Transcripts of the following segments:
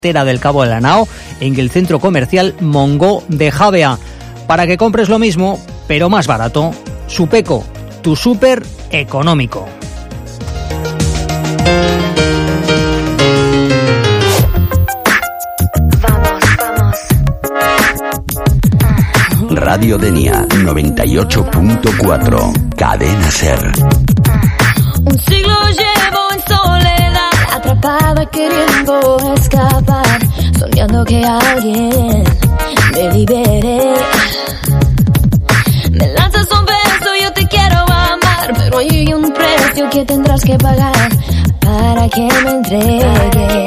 del Cabo de la Nao, en el centro comercial Mongó de Javea, para que compres lo mismo, pero más barato. Supeco, tu súper económico. Radio Denia 98.4, Cadena Ser. Un siglo llevo en soledad, atrapada queriendo escapar, soñando que alguien me libere. Me lanzas un beso, yo te quiero amar, pero hay un precio que tendrás que pagar para que me entregue.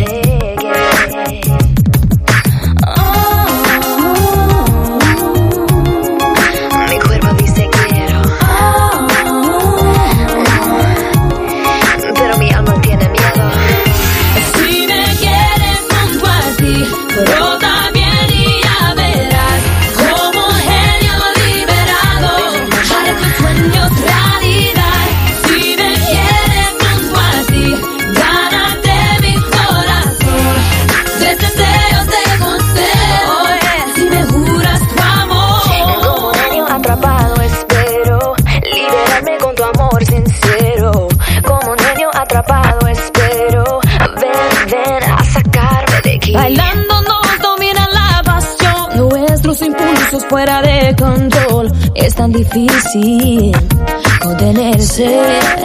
Bailando nos domina la pasión, nuestros impulsos fuera de control, es tan difícil contenerse.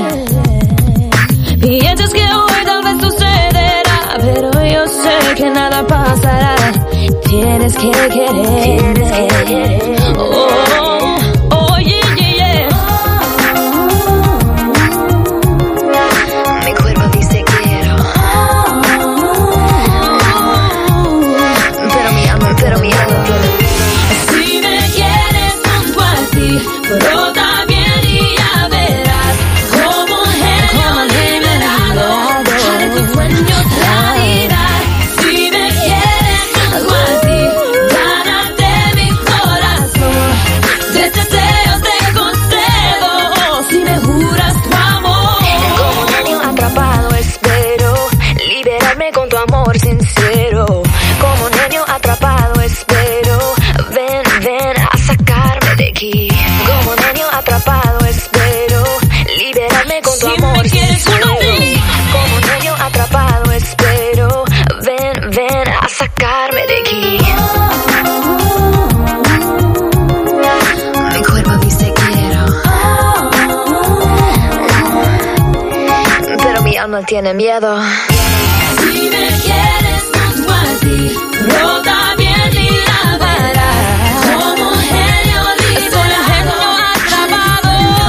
Piensas que hoy tal vez sucederá, pero yo sé que nada pasará. Tienes que quererme. Tiene miedo. Si me quieres junto a ti, brota bien y la verás. Como genio liberado, atrapado.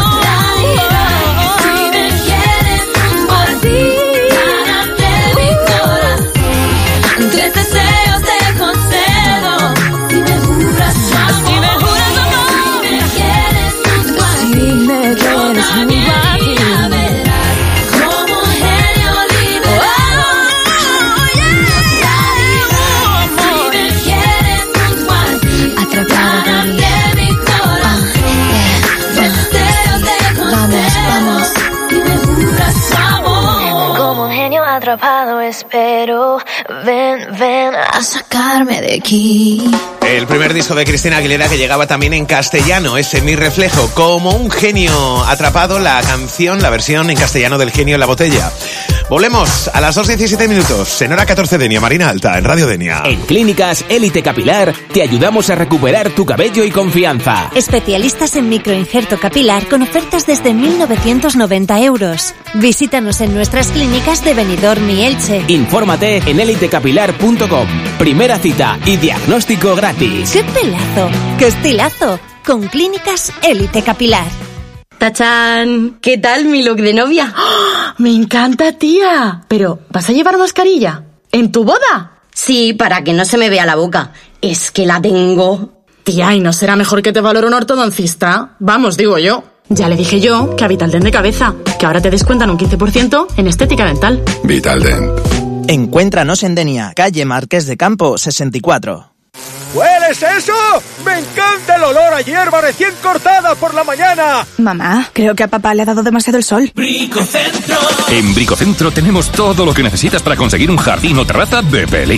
Si me quieres junto a ti, gánate mi corazón. Tres deseos te concedo. Si me juras tu amor, si me juras tu amor. Si me quieres junto a ti, brota bien y la verás. Atrapado espero, ven a sacarme de aquí. El primer disco de Cristina Aguilera que llegaba también en castellano, ese Mi Reflejo, como un genio atrapado, la canción, la versión en castellano del Genio en la Botella. Volvemos a las 2:17, en hora 14 Denia, Marina Alta, en Radio Denia. En Clínicas Élite Capilar te ayudamos a recuperar tu cabello y confianza. Especialistas en microinjerto capilar con ofertas desde 1.990 euros. Visítanos en nuestras clínicas de Benidorm y Elche. Infórmate en elitecapilar.com. Primera cita y diagnóstico gratis. ¡Qué pelazo! ¡Qué estilazo! Con Clínicas Élite Capilar. ¡Tachán! ¿Qué tal mi look de novia? ¡Oh! ¡Me encanta, tía! Pero, ¿vas a llevar mascarilla? ¿En tu boda? Sí, para que no se me vea la boca. Es que la tengo. Tía, ¿y no será mejor que te valore un ortodoncista? Vamos, digo yo. Ya le dije yo que a Vitaldent de cabeza, que ahora te descuentan un 15% en estética dental. Vitaldent. Encuéntranos en Denia, calle Marqués de Campo 64. ¿Hueles eso? ¡Me encanta el olor a hierba recién cortada por la mañana! Mamá, creo que a papá le ha dado demasiado el sol. Bricocentro. En Bricocentro tenemos todo lo que necesitas para conseguir un jardín o terraza de peli.